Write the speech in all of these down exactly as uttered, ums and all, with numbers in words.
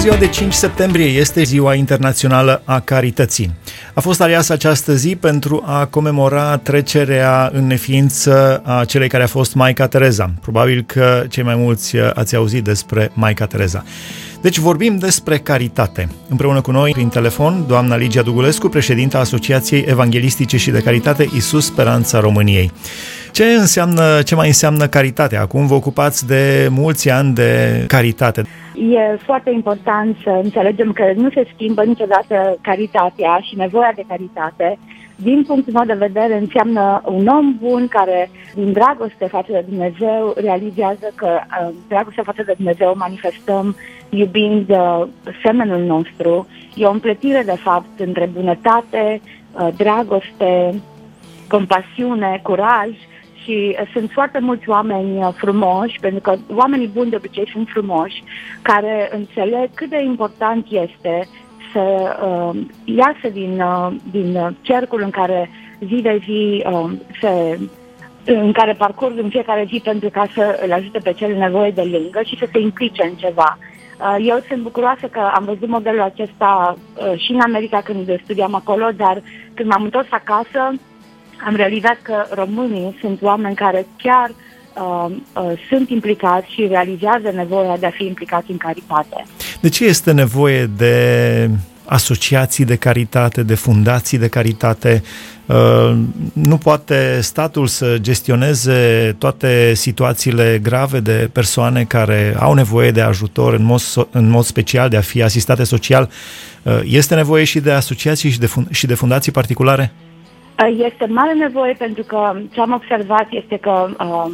ziua de cinci septembrie este Ziua Internațională a Carității. A fost aleasă această zi pentru a comemora trecerea în neființă a celei care a fost Maica Tereza. Probabil că cei mai mulți ați auzit despre Maica Tereza. Deci vorbim despre caritate. Împreună cu noi, prin telefon, doamna Ligia Dugulescu, președinta Asociației Evanghelistice și de Caritate Iisus Speranța României. Ce înseamnă, ce mai înseamnă caritate? Acum vă ocupați de mulți ani de caritate. E foarte important să înțelegem că nu se schimbă niciodată caritatea și nevoia de caritate. Din punctul meu de vedere, înseamnă un om bun care, din dragoste față de Dumnezeu, realizează că uh, dragostea față de Dumnezeu manifestăm iubind uh, semenul nostru. E o împletire, de fapt, între bunătate, uh, dragoste, compasiune, curaj. Și sunt foarte mulți oameni frumoși, pentru că oamenii buni de obicei sunt frumoși, care înțeleg cât de important este să uh, iasă din, uh, din cercul în care zi de zi uh, se, în care parcurg în fiecare zi pentru ca să îl ajute pe cel nevoie de lângă și să se implice în ceva. Uh, eu sunt bucuroasă că am văzut modelul acesta uh, și în America când studiam acolo, dar când m-am întors acasă, am realizat că românii sunt oameni care chiar uh, uh, sunt implicați și realizează nevoia de a fi implicați în caritate. De ce este nevoie de asociații de caritate, de fundații de caritate? Uh, nu poate statul să gestioneze toate situațiile grave de persoane care au nevoie de ajutor, în mod, în mod special de a fi asistate social? Uh, este nevoie și de asociații și de, fund- și de fundații particulare? Este mare nevoie pentru că ce am observat este că uh,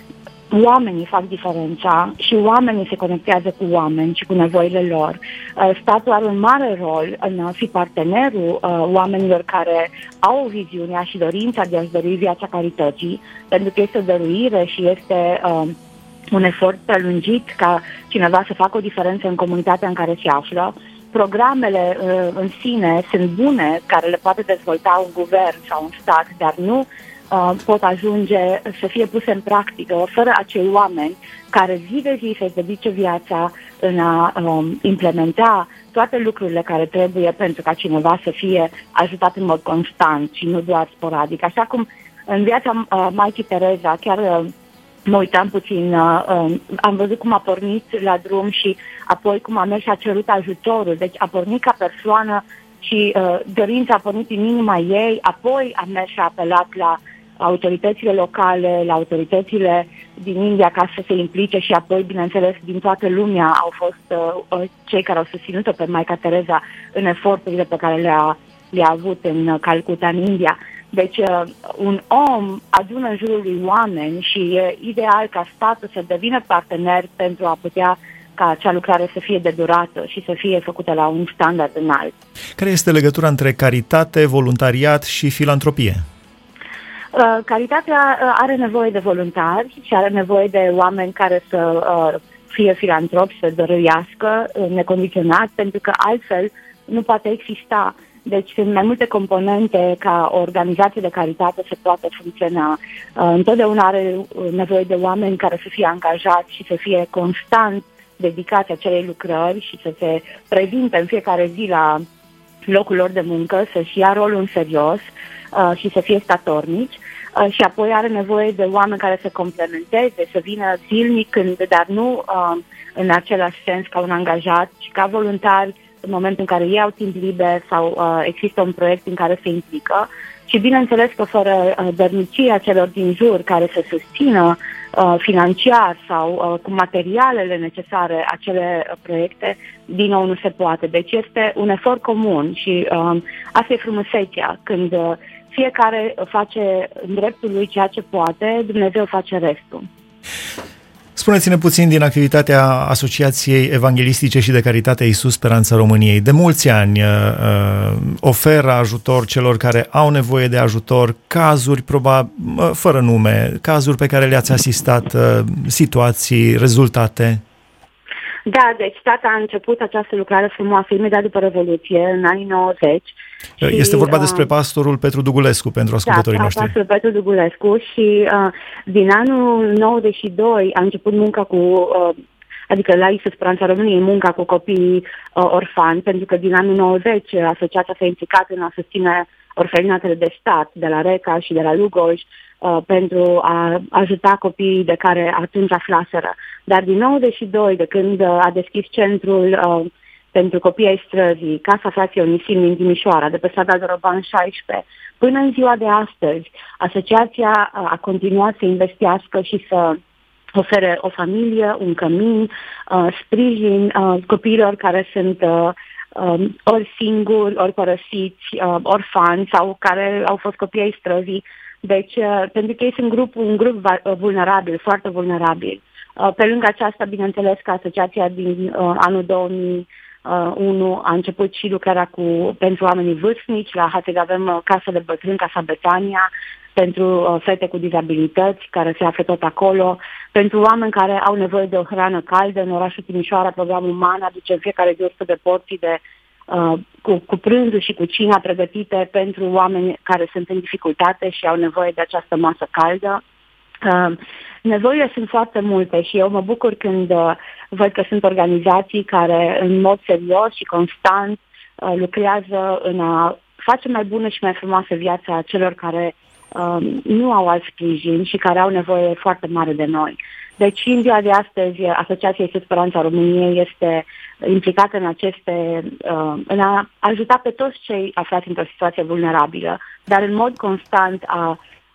oamenii fac diferența și oamenii se conectează cu oameni și cu nevoile lor. Uh, statul are un mare rol în a fi partenerul uh, oamenilor care au viziunea și dorința de a-și dărui viața carității, pentru că este o dăruire și este uh, un efort prelungit ca cineva să facă o diferență în comunitatea în care se află. Programele uh, în sine sunt bune, care le poate dezvolta un guvern sau un stat, dar nu uh, pot ajunge să fie puse în practică fără acei oameni care zi de zi se dedice viața în a um, implementa toate lucrurile care trebuie pentru ca cineva să fie ajutat în mod constant și nu doar sporadic. Așa cum în viața uh, Maicii Tereza, chiar uh, mă uitam puțin, uh, uh, am văzut cum a pornit la drum și apoi cum a mers și a cerut ajutorul. Deci a pornit ca persoană și uh, dorința a pornit în inima ei, apoi a mers și a apelat la autoritățile locale, la autoritățile din India ca să se implice și apoi, bineînțeles, din toată lumea au fost uh, cei care au susținut-o pe Maica Tereza în eforturile pe care le-a, le-a avut în Calcuta, în India. Deci uh, un om adună în jurul lui oameni și e ideal ca statul să devină partener pentru a putea ca acea lucrare să fie de durată și să fie făcută la un standard înalt. Care este legătura între caritate, voluntariat și filantropie? Uh, caritatea uh, are nevoie de voluntari și are nevoie de oameni care să uh, fie filantropi, să dăruiască uh, necondiționat, pentru că altfel nu poate exista. Deci sunt mai multe componente ca o organizație de caritate să poată funcționa. Uh, întotdeauna are nevoie de oameni care să fie angajați și să fie constant dedicați acelei lucrări și să se prezintă în fiecare zi la locul lor de muncă, să-și ia rolul în serios uh, și să fie statornici. Uh, și apoi are nevoie de oameni care să complementeze, să vină zilnic, când, dar nu uh, în același sens ca un angajat, ci ca voluntari în momentul în care ei au timp liber sau uh, există un proiect în care se implică. Și bineînțeles că fără uh, dărnicia celor din jur care să susțină uh, financiar sau uh, cu materialele necesare acele uh, proiecte, din nou nu se poate. Deci este un efort comun și uh, asta e frumusețea, când uh, fiecare face în dreptul lui ceea ce poate, Dumnezeu face restul. Spuneți-ne puțin din activitatea Asociației Evanghelistice și de Caritate Iisus Speranța României. De mulți ani uh, oferă ajutor celor care au nevoie de ajutor, cazuri, probabil, uh, fără nume, cazuri pe care le-ați asistat, uh, situații, rezultate. Da, deci tata a început această lucrare frumoasă imediat după Revoluție, în anii nouăzeci. Este vorba despre pastorul Petru Dugulescu, pentru ascultătorii da, noștri. Da, pastorul Petru Dugulescu și uh, din anul nouăzeci și doi a început munca cu uh, adică la I S U Speranța României, munca cu copiii uh, orfani, pentru că din anii nouăzeci asociația s-a implicat în a susține orfelinatele de stat, de la Reca și de la Lugoj, uh, pentru a ajuta copiii de care atunci aflaseră. Dar din nouăzeci și doi, de când uh, a deschis centrul uh, pentru copii ai străzii, Casa Frații Onisim din Timișoara, de pe strada Doroban șaisprezece, până în ziua de astăzi, asociația a continuat să investească și să ofere o familie, un cămin, uh, sprijin uh, copiilor care sunt uh, um, ori singuri, ori părăsiți, uh, orfani sau care au fost copii ai străzii. Deci, uh, pentru că ei sunt grup, un grup vulnerabil, foarte vulnerabil. Uh, pe lângă aceasta, bineînțeles că asociația din uh, anul două mii unu a început și lucrarea cu, pentru oamenii vârstnici. La Hațeg avem uh, Casa de Bătrâni, Casa Betania, pentru uh, fete cu dizabilități care se află tot acolo, pentru oameni care au nevoie de o hrană caldă. În orașul Timișoara, programul MAN aduce în fiecare zi o sută de porții de, uh, cu, cu prânzul și cu cina pregătite pentru oameni care sunt în dificultate și au nevoie de această masă caldă. Uh, nevoile sunt foarte multe și eu mă bucur când uh, văd că sunt organizații care în mod serios și constant uh, lucrează în a face mai bună și mai frumoasă viața celor care uh, nu au alt sprijin și care au nevoie foarte mare de noi. Deci în ziua de astăzi Asociația I S U Speranța României este implicată în aceste, uh, în a ajuta pe toți cei aflați într-o situație vulnerabilă, dar în mod constant a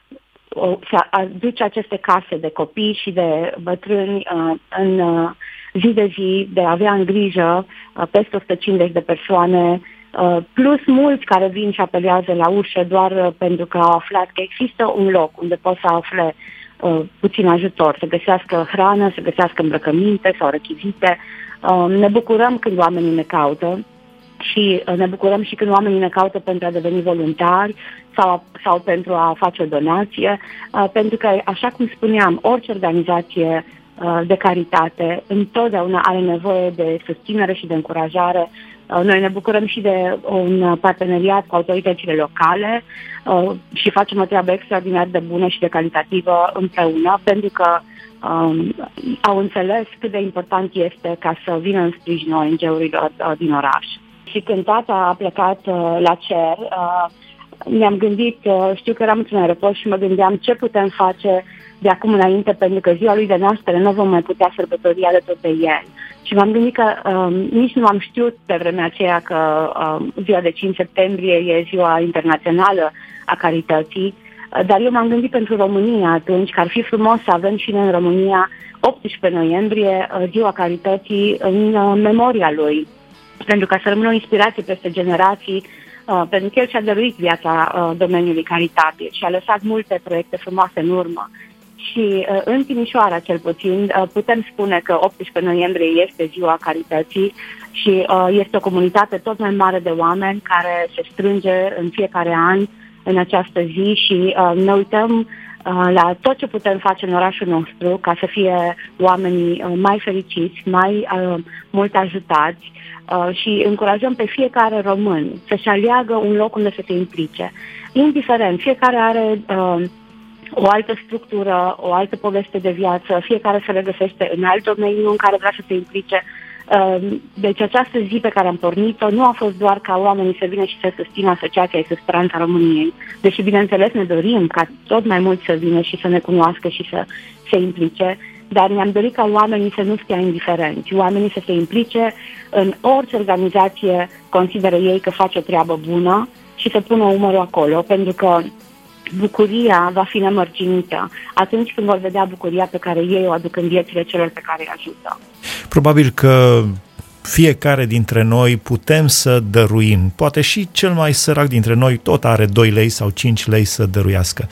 să aduce aceste case de copii și de bătrâni uh, în uh, zi de zi, de a avea în grijă uh, peste o sută cincizeci de persoane, uh, plus mulți care vin și apelează la ușă doar uh, pentru că au aflat că există un loc unde pot să afle uh, puțin ajutor, să găsească hrană, să găsească îmbrăcăminte sau rechizite. Uh, ne bucurăm când oamenii ne caută și uh, ne bucurăm și când oamenii ne caută pentru a deveni voluntari sau, sau pentru a face o donație, uh, pentru că, așa cum spuneam, orice organizație uh, de caritate întotdeauna are nevoie de susținere și de încurajare. Uh, noi ne bucurăm și de un parteneriat cu autoritățile locale uh, și facem o treabă extraordinar de bună și de calitativă împreună, pentru că um, au înțeles cât de important este ca să vină în sprijin O N G-urilor uh, din oraș. Și când tata a plecat uh, la cer, uh, mi-am gândit, uh, știu că eram într-un aeroport și mă gândeam ce putem face de acum înainte, pentru că ziua lui de naștere nu vom mai putea sărbători alături de el. Și m-am gândit că uh, nici nu am știut pe vremea aceea că uh, ziua de cinci septembrie e ziua internațională a carității, uh, dar eu m-am gândit pentru România atunci că ar fi frumos să avem și noi în România optsprezece noiembrie uh, ziua carității în uh, memoria lui, pentru ca să rămână o inspirație peste generații, uh, pentru că el și-a dăruit viața uh, domeniului caritabil și a lăsat multe proiecte frumoase în urmă. Și uh, în Timișoara, cel puțin, uh, putem spune că optsprezece noiembrie este ziua carității și uh, este o comunitate tot mai mare de oameni care se strânge în fiecare an în această zi și uh, ne uităm uh, la tot ce putem face în orașul nostru ca să fie oamenii uh, mai fericiți, mai uh, mult ajutați. Uh, și încurajăm pe fiecare român să-și aleagă un loc unde să se implice. Indiferent, fiecare are uh, o altă structură, o altă poveste de viață, fiecare se regăsește în alt domeniu în care vrea să se implice. Uh, deci această zi pe care am pornit-o nu a fost doar ca oamenii să vină și să susțină Asociația I S U Speranța României, deși bineînțeles ne dorim ca tot mai mulți să vină și să ne cunoască și să se implice, dar ne-am dorit ca oamenii să nu stea indiferenți, oamenii să se implice în orice organizație consideră ei că face o treabă bună și să pună umărul acolo, pentru că bucuria va fi nemărginită atunci când vor vedea bucuria pe care ei o aduc în viețile celor pe care îi ajută. Probabil că fiecare dintre noi putem să dăruim. Poate și cel mai sărac dintre noi tot are doi lei sau cinci lei să dăruiască.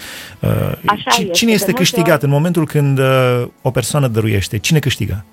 Așa Cine este, este câștigat în momentul când o persoană dăruiește? Cine câștigă?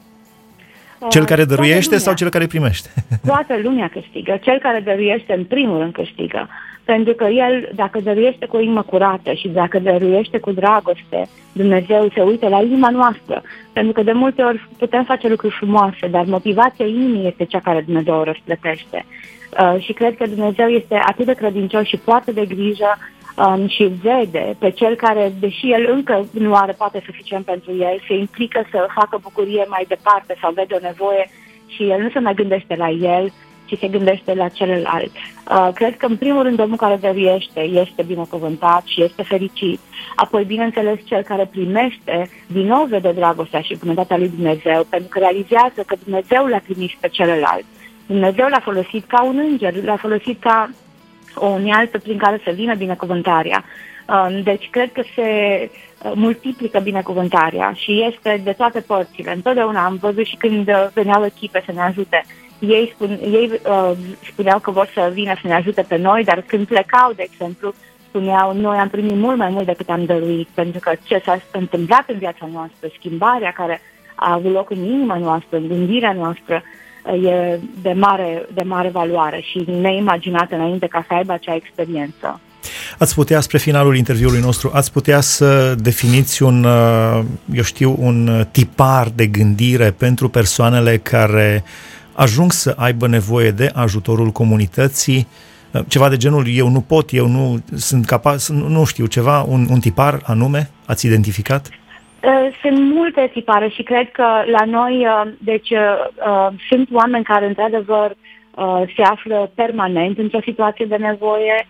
Cel care dăruiește sau cel care primește? Toată lumea câștigă. Cel care dăruiește în primul rând câștigă. Pentru că el, dacă dăruiește cu inimă curată și dacă dăruiește cu dragoste, Dumnezeu se uită la inima noastră. Pentru că de multe ori putem face lucruri frumoase, dar motivația inimii este cea care Dumnezeu o răsplătește. Uh, și cred că Dumnezeu este atât de credincios și poate de grijă um, și vede pe cel care, deși el încă nu are poate suficient pentru el, se implică să facă bucurie mai departe sau vede o nevoie și el nu se mai gândește la el, ci se gândește la celălalt. Uh, cred că, în primul rând, omul care dăruiește este binecuvântat și este fericit. Apoi, bineînțeles, cel care primește, din nou vede dragostea și bunătatea lui Dumnezeu, pentru că realizează că Dumnezeu l-a trimis pe celălalt. Dumnezeu l-a folosit ca un înger, l-a folosit ca o unealtă prin care să vină binecuvântarea. Uh, deci, cred că se multiplică binecuvântarea și este de toate părțile. Întotdeauna am văzut și când veneau echipe să ne ajute. Ei, spun, ei uh, spuneau că vor să vină să ne ajute pe noi, dar când plecau, de exemplu, spuneau, noi am primit mult mai mult decât am dăruit, pentru că ce s-a întâmplat în viața noastră, schimbarea care a avut loc în inima noastră, în gândirea noastră, e de mare, de mare valoare și neimaginată înainte ca să aibă acea experiență. Ați putea, spre finalul interviului nostru, ați putea să definiți un, eu știu, un tipar de gândire pentru persoanele care ajung să aibă nevoie de ajutorul comunității, ceva de genul, eu nu pot, eu nu sunt capabil, nu știu, ceva, un, un tipar anume, ați identificat? Sunt multe tipare și cred că la noi, deci, sunt oameni care, într-adevăr, se află permanent într-o situație de nevoie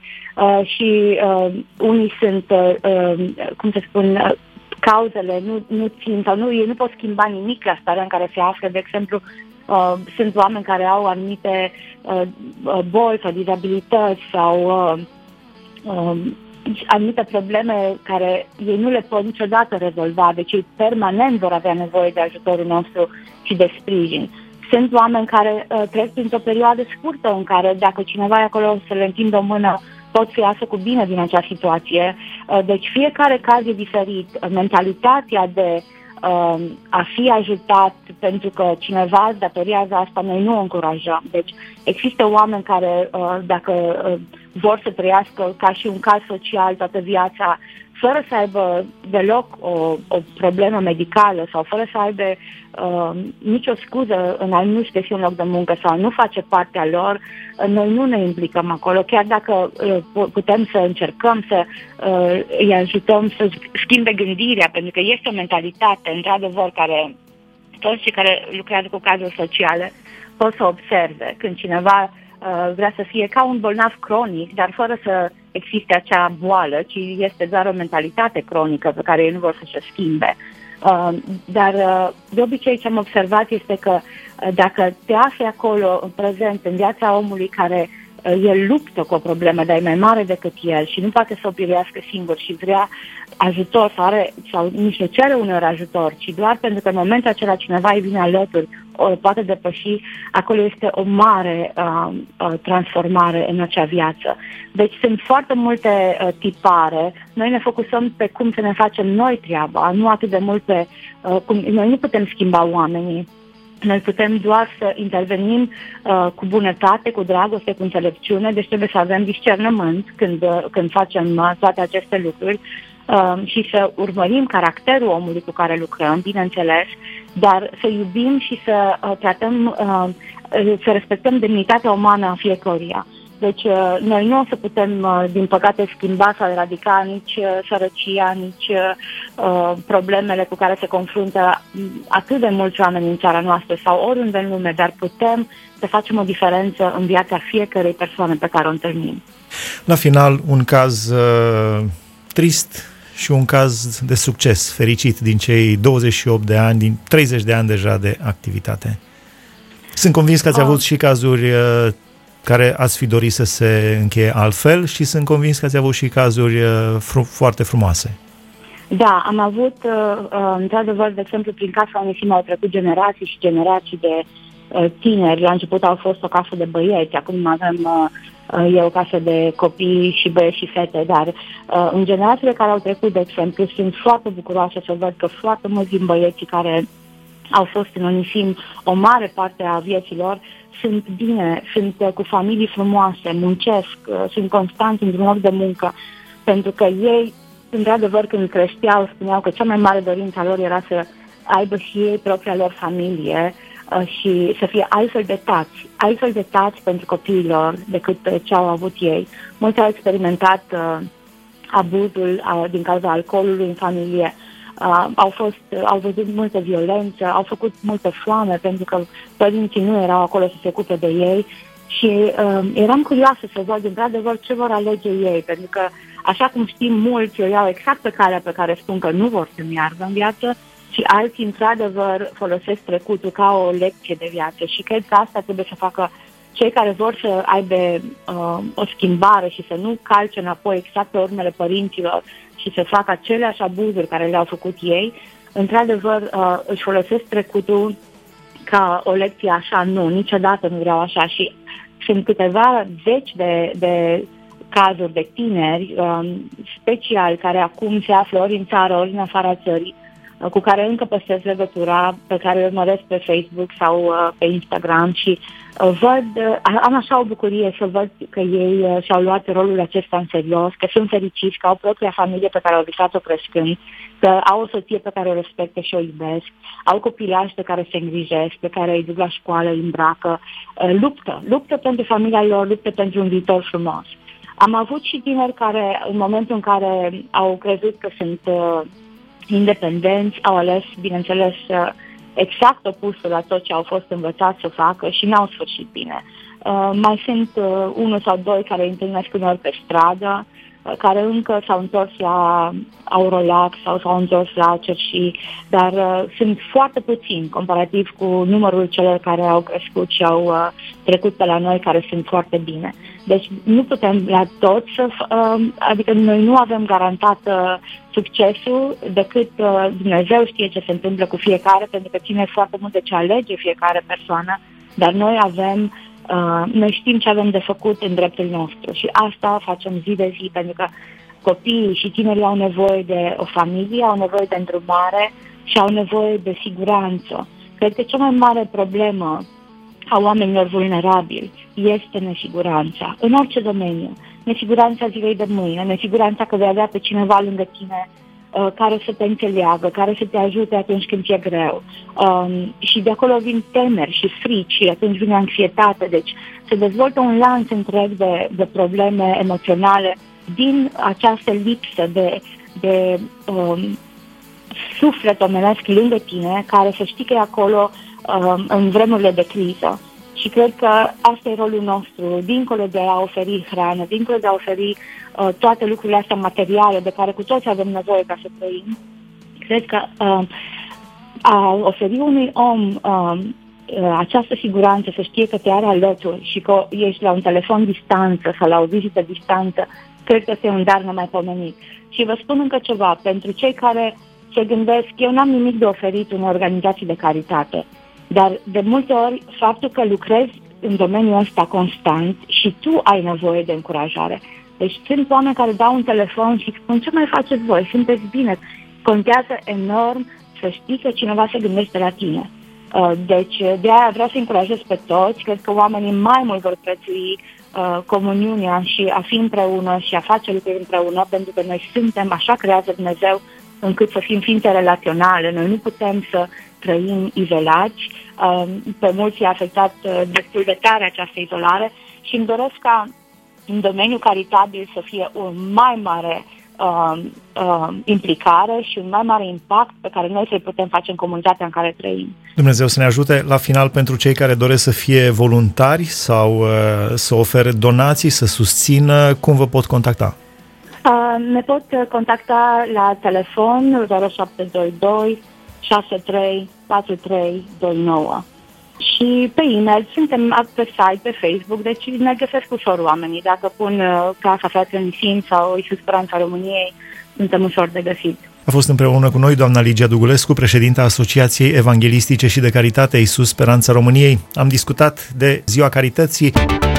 și unii sunt, cum să spun, cauzele nu, nu țin sau nu, ei nu pot schimba nimic la starea în care se află. De exemplu, Uh, sunt oameni care au anumite uh, boli sau dizabilități sau uh, uh, anumite probleme care ei nu le pot niciodată rezolva, deci ei permanent vor avea nevoie de ajutorul nostru și de sprijin. Sunt oameni care uh, trec printr-o perioadă scurtă în care dacă cineva e acolo să le întindă o mână, pot să iasă cu bine din acea situație. Uh, deci fiecare caz e diferit. Mentalitatea de a fi ajutat pentru că cineva îți datoriază asta, noi nu o încurajăm. Deci există oameni care, dacă vor să trăiască ca și un caz social toată viața, fără să aibă deloc o, o problemă medicală sau fără să aibă uh, nicio scuză în a nu-și găsi un loc de muncă sau a nu face partea lor, uh, noi nu ne implicăm acolo, chiar dacă uh, putem să încercăm să uh, îi ajutăm să schimbe gândirea, pentru că este o mentalitate, într-adevăr, care toți cei care lucrează cu cazuri sociale pot să observe când cineva uh, vrea să fie ca un bolnav cronic, dar fără să existe acea boală, ci este doar o mentalitate cronică pe care ei nu vor să se schimbe. Uh, dar uh, de obicei ce am observat este că uh, dacă te afli acolo în prezent, în viața omului care uh, el luptă cu o problemă, dar e mai mare decât el și nu poate să o biruiască singur și vrea ajutor sau, are, sau nici nu cere uneori ajutor, ci doar pentru că în momentul acela cineva îi vine alături, o poate depăși, acolo este o mare uh, uh, transformare în acea viață. Deci sunt foarte multe uh, tipare. Noi ne focusăm pe cum să ne facem noi treaba, nu atât de mult pe uh, cum. Noi nu putem schimba oamenii. Noi putem doar să intervenim uh, cu bunătate, cu dragoste, cu înțelepciune, deci trebuie să avem discernământ când, uh, când facem uh, toate aceste lucruri. Uh, și să urmărim caracterul omului cu care lucrăm, bineînțeles, dar să iubim și să uh, tratăm, uh, să respectăm demnitatea umană a fiecăruia. Deci uh, noi nu o să putem, uh, din păcate, schimba sau eradica nici uh, sărăcia, nici uh, problemele cu care se confruntă atât de mulți oameni în țara noastră sau oriunde în lume, dar putem să facem o diferență în viața fiecărei persoane pe care o întâlnim. La final, un caz uh, trist și un caz de succes, fericit, din cei douăzeci și opt de ani, din treizeci de ani deja de activitate. Sunt convins că ați avut și cazuri uh, care ați fi dorit să se încheie altfel și sunt convins că ați avut și cazuri uh, fru- foarte frumoase. Da, am avut, uh, uh, într-adevăr, de exemplu, prin Casa Onisim au trecut generații și generații de uh, tineri. La început au fost o casă de băieți, acum avem... Uh, E o casă de copii și băieți și fete, dar uh, în generațiile care au trecut, de exemplu, sunt foarte bucuroasă să văd că foarte mulți din băieții care au fost în Onisim o mare parte a vieților sunt bine, sunt uh, cu familii frumoase, muncesc, uh, sunt constanți într-un loc de muncă, pentru că ei, într-adevăr, când creșteau, spuneau că cea mai mare dorință a lor era să aibă și ei propria lor familie, și să fie altfel de tați, altfel de tați pentru copiilor decât ce au avut ei. Mulți au experimentat uh, abuzul uh, din cauza alcoolului în familie. Uh, au fost, uh, au văzut multă violență, au făcut multă foame pentru că părinții nu erau acolo să se ocupe de ei și uh, eram curioasă să văd într-adevăr ce vor alege ei, pentru că așa cum știm mulți, eu iau exact pe calea pe care spun că nu vor să meargă în viață și alții într-adevăr folosesc trecutul ca o lecție de viață și cred că asta trebuie să facă cei care vor să aibă uh, o schimbare și să nu calce înapoi exact pe urmele părinților și să facă aceleași abuzuri care le-au făcut ei, într-adevăr uh, își folosesc trecutul ca o lecție așa, nu, niciodată nu vreau așa. Și sunt câteva zeci de, de cazuri de tineri uh, special care acum se află ori în țară, ori în afara țării, uh, cu care încă păstrez legătura, pe care îi urmăresc pe Facebook sau uh, pe Instagram și văd, am așa o bucurie să văd că ei și-au luat rolul acesta în serios, că sunt fericiți, că au propria familie pe care au visat-o crescând, că au o soție pe care o respectă și o iubesc, au copilași pe care se îngrijesc, pe care îi duc la școală, îi îmbracă, luptă, luptă pentru familia lor, luptă pentru un viitor frumos. Am avut și tineri care, în momentul în care au crezut că sunt uh, independenți, au ales, bineînțeles, uh, exact opusul la tot ce au fost învățați să facă și n-au sfârșit bine. Uh, mai sunt uh, unul sau doi care îi întâlnesc uneori pe stradă, uh, care încă s-au întors la Aurolac sau s-au întors la Cerșii, dar uh, sunt foarte puțini comparativ cu numărul celor care au crescut și au uh, trecut pe la noi, care sunt foarte bine. Deci nu putem la toți să, uh, adică noi nu avem garantat uh, succesul decât uh, Dumnezeu știe ce se întâmplă cu fiecare, pentru că ține foarte mult de ce alege fiecare persoană, dar noi avem, uh, noi știm ce avem de făcut în dreptul nostru și asta facem zi de zi, pentru că copiii și tinerii au nevoie de o familie, au nevoie de îndrumare și au nevoie de siguranță. Cred că cea mai mare problemă a oamenilor vulnerabili este nesiguranța, în orice domeniu. Nesiguranța zilei de mâine, nesiguranța că vei avea pe cineva lângă tine uh, care să te înțeleagă, care să te ajute atunci când ți-e greu. Um, și de acolo vin temeri și frici și atunci vine anxietate. Deci se dezvoltă un lanț întreg de, de probleme emoționale din această lipsă de, de um, suflet omenesc lângă tine, care să știi că e acolo um, în vremurile de criză. Și cred că asta e rolul nostru, dincolo de a oferi hrană, dincolo de a oferi uh, toate lucrurile astea materiale de care cu toți avem nevoie ca să trăim. Cred că uh, a oferi unui om uh, uh, această siguranță, să știe că te are alături și că ești la un telefon distanță sau la o vizită distanță, cred că este un dar nemaipomenit. Și vă spun încă ceva, pentru cei care se gândesc, eu n-am nimic de oferit unei organizații de caritate, dar de multe ori faptul că lucrezi în domeniul ăsta constant și tu ai nevoie de încurajare. Deci sunt oameni care dau un telefon și spun, ce mai faceți voi? Sunteți bine? Contează enorm să știi că cineva se gândește la tine. Deci de aia vreau să încurajez pe toți. Cred că oamenii mai mult vor prețui comuniunea și a fi împreună și a face lucruri împreună, pentru că noi suntem, așa creează Dumnezeu, încât să fim ființe relaționale. Noi nu putem să trăim izolați. Pe mulți i-a afectat destul de tare această izolare și îmi doresc ca în domeniul caritabil să fie o mai mare uh, uh, implicare și un mai mare impact pe care noi să-l putem face în comunitatea în care trăim. Dumnezeu să ne ajute. La final, pentru cei care doresc să fie voluntari sau uh, să ofere donații, să susțină, cum vă pot contacta? Uh, ne pot contacta la telefon zero șapte doi doi șase trei patru trei doi nouă și pe e-mail, suntem pe site, pe Facebook, deci ne găsesc ușor oamenii. Dacă pun uh, Casa Fraților Nissin sau Iisus Speranța României, suntem ușor de găsit. A fost împreună cu noi doamna Ligia Dugulescu, președinta Asociației Evanghelistice și de Caritate Iisus Speranța României. Am discutat de Ziua Carității.